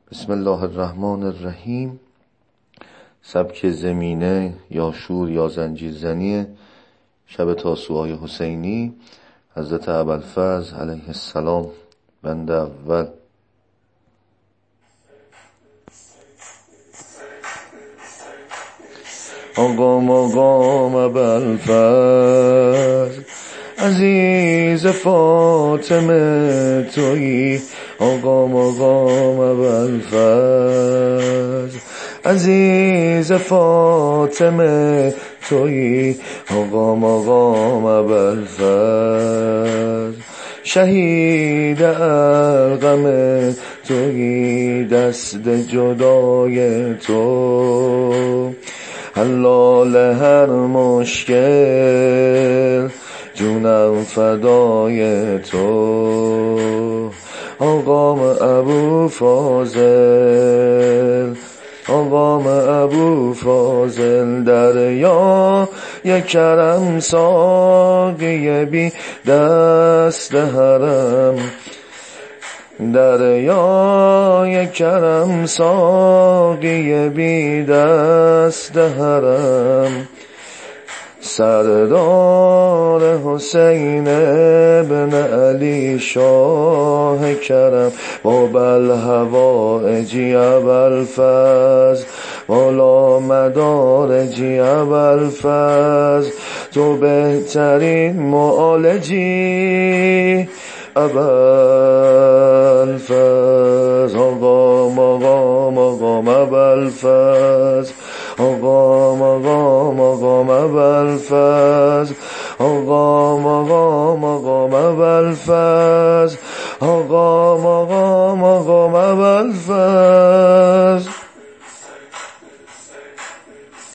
بسم الله الرحمن الرحیم. سبک زمینه یا شور یا زنجیرزنی شب تاسوعای حسینی حضرت ابوالفضل علیه السلام. بند اول. آقام ابوالفضل عزیز فاطمه تویی، آقام ابوالفضل عزیز فاطمه تویی، آقام ابوالفضل شهید ارقم تویی، دست جدای تو حلال هر مشکل، جونم فدای تو، آقام ابوالفضل، آقام ابوالفضل. دریا یک کرم ساقی بی دست حرم، دریا یک کرم ساقی بی دست حرم، سردار حسین ابن علی شاه کرم، باب الهوائج ابوالفضل والا مدارج ابوالفضل، تو بهترین معالجی ابوالفضل، آقام ابوالفضل، آقام ابوالفضل، آقام ابوالفضل، آقام ابوالفضل.